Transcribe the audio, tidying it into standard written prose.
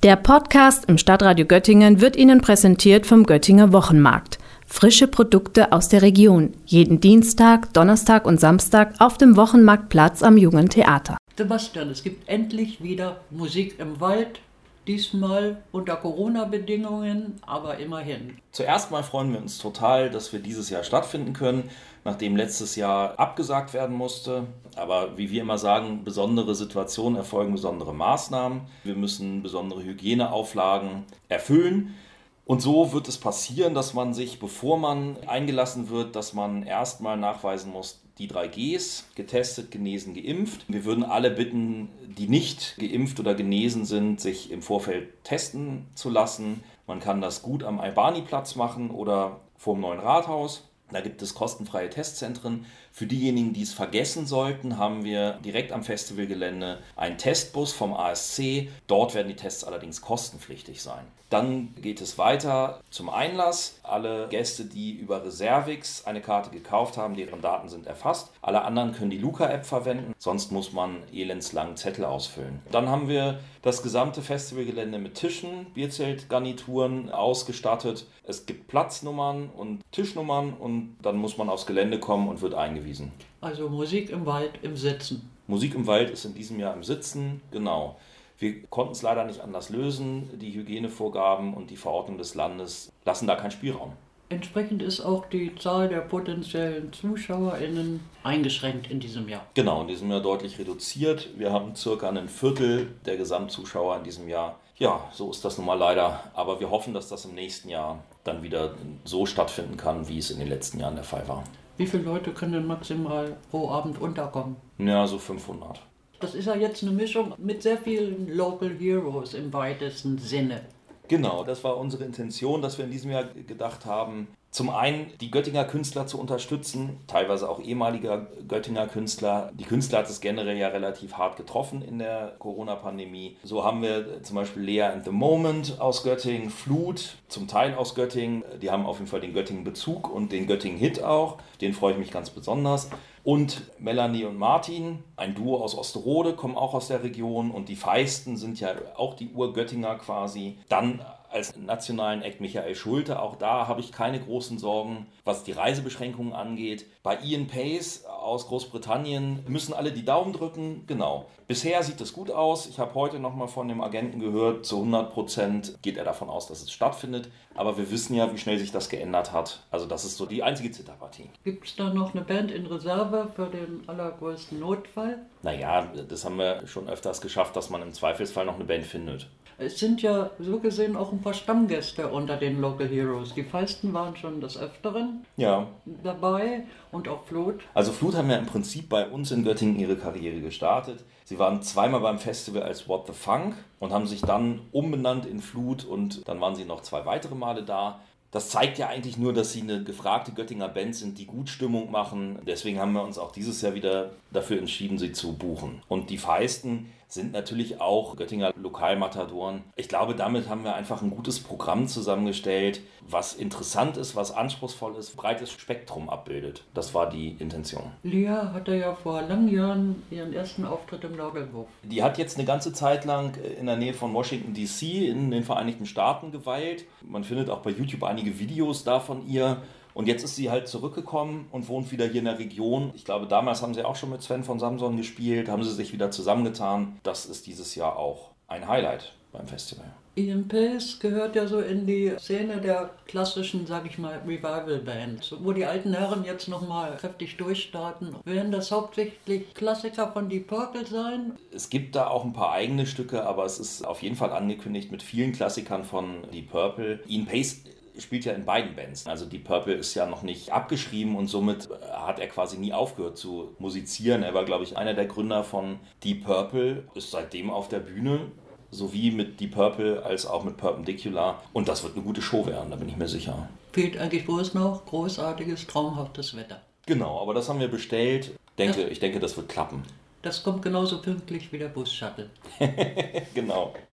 Der Podcast im Stadtradio Göttingen wird Ihnen präsentiert vom Göttinger Wochenmarkt. Frische Produkte aus der Region. Jeden Dienstag, Donnerstag und Samstag auf dem Wochenmarktplatz am Jungen Theater. Sebastian, es gibt endlich wieder Musik im Wald. Diesmal unter Corona-Bedingungen, aber immerhin. Zuerst mal freuen wir uns total, dass wir dieses Jahr stattfinden können, nachdem letztes Jahr abgesagt werden musste. Aber wie wir immer sagen, besondere Situationen erfolgen besondere Maßnahmen. Wir müssen besondere Hygieneauflagen erfüllen. Und so wird es passieren, dass man sich, bevor man eingelassen wird, dass man erstmal nachweisen muss, die 3 Gs, getestet, genesen, geimpft. Wir würden alle bitten, die nicht geimpft oder genesen sind, sich im Vorfeld testen zu lassen. Man kann das gut am Albani-Platz machen oder vor dem neuen Rathaus. Da gibt es kostenfreie Testzentren. Für diejenigen, die es vergessen sollten, haben wir direkt am Festivalgelände einen Testbus vom ASC. Dort werden die Tests allerdings kostenpflichtig sein. Dann geht es weiter zum Einlass. Alle Gäste, die über Reservix eine Karte gekauft haben, deren Daten sind erfasst. Alle anderen können die Luca-App verwenden, sonst muss man elendslang Zettel ausfüllen. Dann haben wir das gesamte Festivalgelände mit Tischen, Bierzeltgarnituren ausgestattet. Es gibt Platznummern und Tischnummern und dann muss man aufs Gelände kommen und wird eingewiesen. Also Musik im Wald im Sitzen. Musik im Wald ist in diesem Jahr im Sitzen, genau. Wir konnten es leider nicht anders lösen. Die Hygienevorgaben und die Verordnung des Landes lassen da keinen Spielraum. Entsprechend ist auch die Zahl der potenziellen ZuschauerInnen eingeschränkt in diesem Jahr. Genau, in diesem Jahr deutlich reduziert. Wir haben circa ein Viertel der Gesamtzuschauer in diesem Jahr. Ja, so ist das nun mal leider. Aber wir hoffen, dass das im nächsten Jahr dann wieder so stattfinden kann, wie es in den letzten Jahren der Fall war. Wie viele Leute können denn maximal pro Abend unterkommen? Ja, so 500. Das ist ja jetzt eine Mischung mit sehr vielen Local Heroes im weitesten Sinne. Genau, das war unsere Intention, dass wir in diesem Jahr gedacht haben, zum einen die Göttinger Künstler zu unterstützen, teilweise auch ehemaliger Göttinger Künstler. Die Künstler hat es generell ja relativ hart getroffen in der Corona-Pandemie. So haben wir zum Beispiel Lea and the Moment aus Göttingen, Flut, zum Teil aus Göttingen. Die haben auf jeden Fall den Göttingen-Bezug und den Göttingen-Hit auch. Den freue ich mich ganz besonders. Und Melanie und Martin, ein Duo aus Osterode, kommen auch aus der Region. Und die Feisten sind ja auch die Urgöttinger quasi. Dann als nationalen Act Michael Schulte, auch da habe ich keine großen Sorgen, was die Reisebeschränkungen angeht. Bei Ian Pace aus Großbritannien müssen alle die Daumen drücken, genau. Bisher sieht es gut aus. Ich habe heute nochmal von dem Agenten gehört, zu 100% geht er davon aus, dass es stattfindet. Aber wir wissen ja, wie schnell sich das geändert hat. Also das ist so die einzige Zitterpartie. Gibt es da noch eine Band in Reserve für den allergrößten Notfall? Naja, das haben wir schon öfters geschafft, dass man im Zweifelsfall noch eine Band findet. Es sind ja so gesehen auch ein paar Stammgäste unter den Local Heroes. Die Feisten waren schon des Öfteren dabei und auch Flut. Also Flut haben ja im Prinzip bei uns in Göttingen ihre Karriere gestartet. Sie waren zweimal beim Festival als What the Funk und haben sich dann umbenannt in Flut und dann waren sie noch 2 weitere Male da. Das zeigt ja eigentlich nur, dass sie eine gefragte Göttinger Band sind, die gut Stimmung machen. Deswegen haben wir uns auch dieses Jahr wieder dafür entschieden, sie zu buchen. Und die Feisten sind natürlich auch Göttinger Lokalmatadoren. Ich glaube, damit haben wir einfach ein gutes Programm zusammengestellt, was interessant ist, was anspruchsvoll ist, breites Spektrum abbildet. Das war die Intention. Lea hatte ja vor langen Jahren ihren ersten Auftritt im Nagelwurf. Die hat jetzt eine ganze Zeit lang in der Nähe von Washington D.C. in den Vereinigten Staaten geweilt. Man findet auch bei YouTube einige Videos da von ihr. Und jetzt ist sie halt zurückgekommen und wohnt wieder hier in der Region. Ich glaube, damals haben sie auch schon mit Sven von Samson gespielt, haben sie sich wieder zusammengetan. Das ist dieses Jahr auch ein Highlight beim Festival. Ian Pace gehört ja so in die Szene der klassischen, sag ich mal, Revival-Bands, wo die alten Herren jetzt nochmal kräftig durchstarten. Werden das hauptsächlich Klassiker von Deep Purple sein? Es gibt da auch ein paar eigene Stücke, aber es ist auf jeden Fall angekündigt mit vielen Klassikern von Deep Purple. Ian Pace spielt ja in beiden Bands. Also Deep Purple ist ja noch nicht abgeschrieben und somit hat er quasi nie aufgehört zu musizieren. Er war, glaube ich, einer der Gründer von Deep Purple, ist seitdem auf der Bühne, sowie mit Deep Purple als auch mit Perpendicular. Und das wird eine gute Show werden, da bin ich mir sicher. Fehlt eigentlich bloß noch großartiges, traumhaftes Wetter. Genau, aber das haben wir bestellt. Ich denke, das wird klappen. Das kommt genauso pünktlich wie der Bus-Shuttle. Genau.